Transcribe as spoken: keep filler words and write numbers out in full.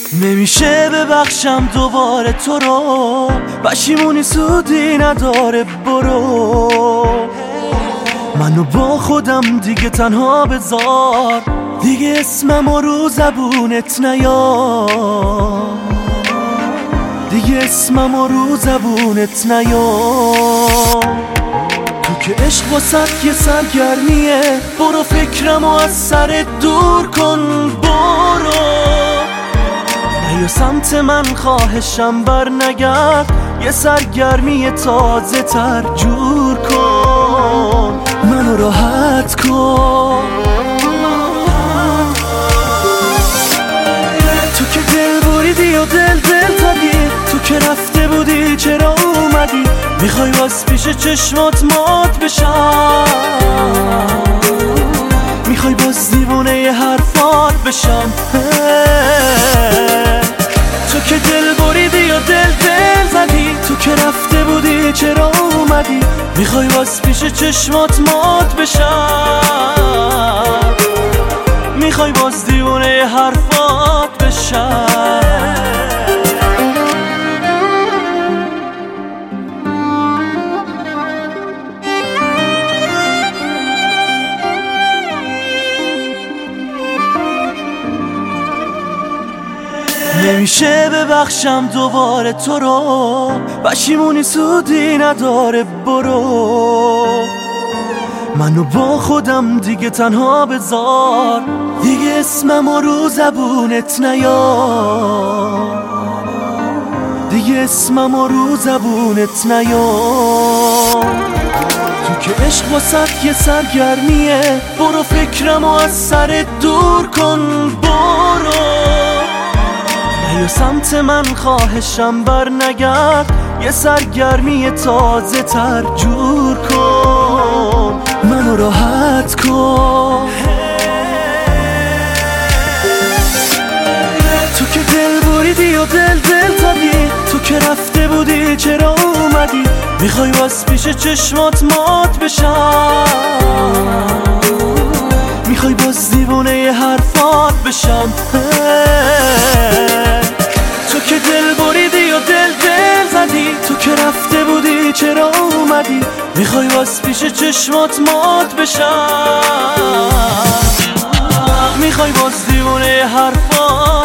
نمیشه ببخشم دوباره تو رو، پشیمونی سودی نداره، برو منو با خودم دیگه تنها بذار، دیگه اسممو رو زبونت نیار، دیگه اسممو رو زبونت نیار. تو که عشق واسط یه سرگرمیه، برو فکرمو از سرت دور کن، برو نیا سمت من، خواهشم بر نگرد، یه سرگرمی تازه تر جور کن، منو راحت کن. تو که دل بریدی و دل دل زدی، تو که رفته بودی چرا اومدی، میخوای باز پیش چشمات مات بشم، میخوای باز دیوونه ی حرفات بشم. تو که دل بریدی و دل دل زدی، تو که رفته بودی چرا اومدی، میخوای باز پیش چشمات مات بشم، میخوای باز دیوونه ی حرفات بشم. نمیشه ببخشم دوباره تو رو، پشیمونی سودی نداره، برو منو با خودم دیگه تنها بذار، دیگه اسممو رو زبونت نیار، دیگه اسممو رو زبونت نیار. تو که عشق واسط یه سرگرمیه، برو فکرمو از سرت دور کن، برو نیا سمت من، خواهشم بر نگرد، یه سرگرمی تازه تر جور کن، منو راحت کن. تو که دل بریدی و دل دل زدی، تو که رفته بودی چرا اومدی، میخوای باز پیش چشمات مات بشم، میخوای باز دیوونه ی حرفات بشم. تو که دل بریدی و دل دل زدی، تو که رفته بودی چرا اومدی، میخوای باز پیش چشمات مات بشم، میخوای باز دیوونه ی حرفات